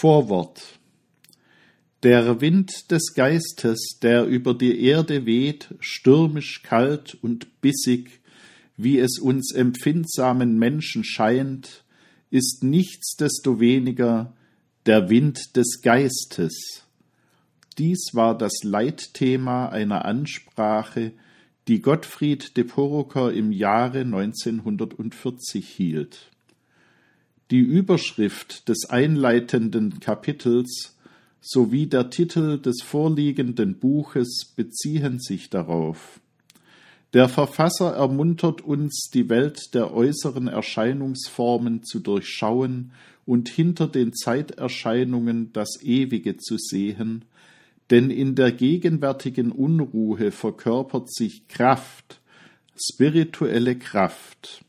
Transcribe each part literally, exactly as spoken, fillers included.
Vorwort. Der Wind des Geistes, der über die Erde weht, stürmisch kalt und bissig, wie es uns empfindsamen Menschen scheint, ist nichtsdestoweniger der Wind des Geistes. Dies war das Leitthema einer Ansprache, die Gottfried de Porroker im Jahre neunzehnhundertvierzig hielt. Die Überschrift des einleitenden Kapitels sowie der Titel des vorliegenden Buches beziehen sich darauf. Der Verfasser ermuntert uns, die Welt der äußeren Erscheinungsformen zu durchschauen und hinter den Zeiterscheinungen das Ewige zu sehen, denn in der gegenwärtigen Unruhe verkörpert sich Kraft, spirituelle Kraft.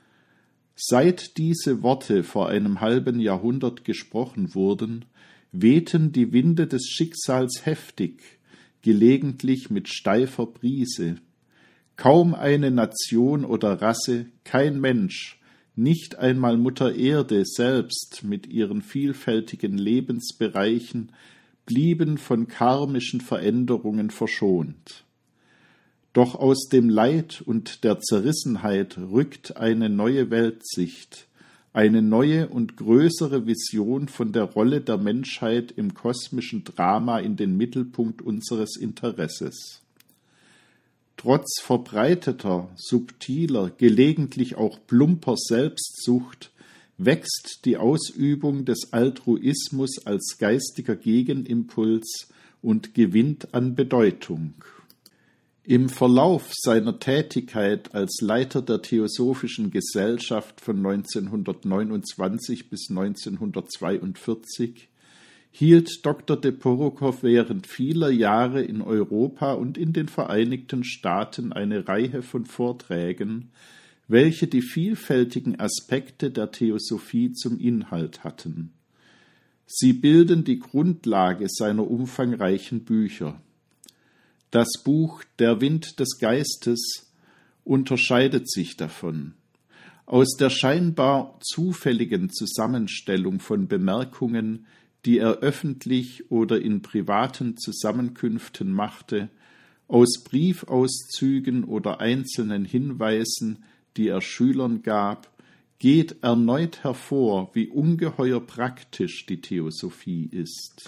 Seit diese Worte vor einem halben Jahrhundert gesprochen wurden, wehten die Winde des Schicksals heftig, gelegentlich mit steifer Brise. Kaum eine Nation oder Rasse, kein Mensch, nicht einmal Mutter Erde selbst mit ihren vielfältigen Lebensbereichen, blieben von karmischen Veränderungen verschont. Doch aus dem Leid und der Zerrissenheit rückt eine neue Weltsicht, eine neue und größere Vision von der Rolle der Menschheit im kosmischen Drama in den Mittelpunkt unseres Interesses. Trotz verbreiteter, subtiler, gelegentlich auch plumper Selbstsucht wächst die Ausübung des Altruismus als geistiger Gegenimpuls und gewinnt an Bedeutung. Im Verlauf seiner Tätigkeit als Leiter der Theosophischen Gesellschaft von neunzehnhundertneunundzwanzig bis neunzehnhundertzweiundvierzig hielt Doktor de Porroker während vieler Jahre in Europa und in den Vereinigten Staaten eine Reihe von Vorträgen, welche die vielfältigen Aspekte der Theosophie zum Inhalt hatten. Sie bilden die Grundlage seiner umfangreichen Bücher. Das Buch »Der Wind des Geistes« unterscheidet sich davon. Aus der scheinbar zufälligen Zusammenstellung von Bemerkungen, die er öffentlich oder in privaten Zusammenkünften machte, aus Briefauszügen oder einzelnen Hinweisen, die er Schülern gab, geht erneut hervor, wie ungeheuer praktisch die Theosophie ist.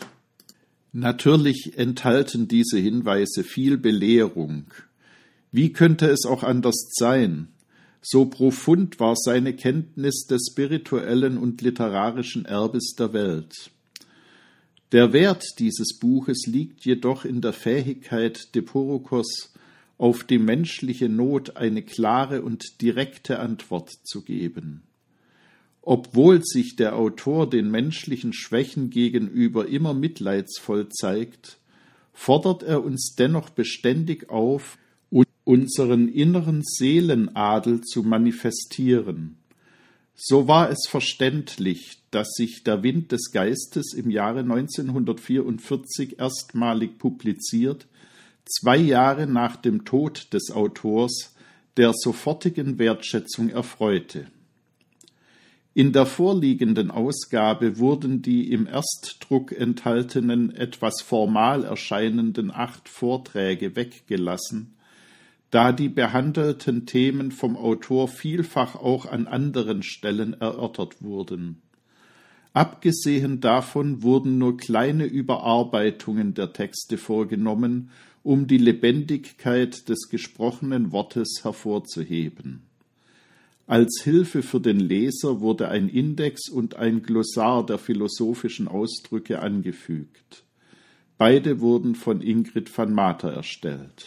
Natürlich enthalten diese Hinweise viel Belehrung. Wie könnte es auch anders sein? So profund war seine Kenntnis des spirituellen und literarischen Erbes der Welt. Der Wert dieses Buches liegt jedoch in der Fähigkeit de Porrokers, auf die menschliche Not eine klare und direkte Antwort zu geben. Obwohl sich der Autor den menschlichen Schwächen gegenüber immer mitleidsvoll zeigt, fordert er uns dennoch beständig auf, unseren inneren Seelenadel zu manifestieren. So war es verständlich, dass sich der Wind des Geistes im Jahre neunzehnhundertvierundvierzig erstmalig publiziert, zwei Jahre nach dem Tod des Autors, der sofortigen Wertschätzung erfreute. In der vorliegenden Ausgabe wurden die im Erstdruck enthaltenen, etwas formal erscheinenden acht Vorträge weggelassen, da die behandelten Themen vom Autor vielfach auch an anderen Stellen erörtert wurden. Abgesehen davon wurden nur kleine Überarbeitungen der Texte vorgenommen, um die Lebendigkeit des gesprochenen Wortes hervorzuheben. Als Hilfe für den Leser wurde ein Index und ein Glossar der philosophischen Ausdrücke angefügt. Beide wurden von Ingrid van Mater erstellt.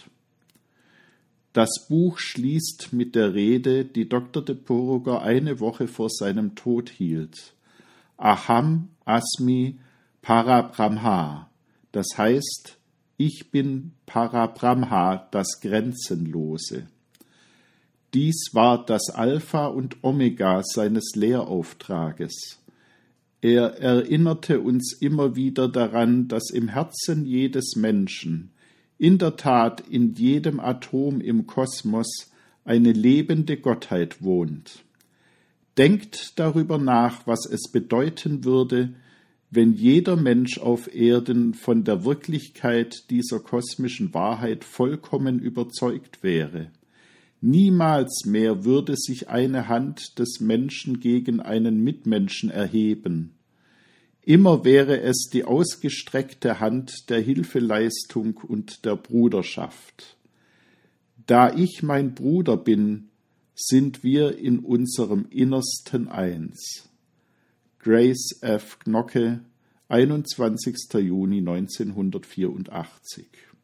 Das Buch schließt mit der Rede, die Doktor de Porroker eine Woche vor seinem Tod hielt. Aham Asmi Parabrahma, das heißt, ich bin Parabrahma, das Grenzenlose. Dies war das Alpha und Omega seines Lehrauftrages. Er erinnerte uns immer wieder daran, dass im Herzen jedes Menschen, in der Tat in jedem Atom im Kosmos, eine lebende Gottheit wohnt. Denkt darüber nach, was es bedeuten würde, wenn jeder Mensch auf Erden von der Wirklichkeit dieser kosmischen Wahrheit vollkommen überzeugt wäre. Niemals mehr würde sich eine Hand des Menschen gegen einen Mitmenschen erheben. Immer wäre es die ausgestreckte Hand der Hilfeleistung und der Bruderschaft. Da ich mein Bruder bin, sind wir in unserem Innersten eins. Grace F. Gnocke, einundzwanzigster Juni neunzehnhundertvierundachtzig.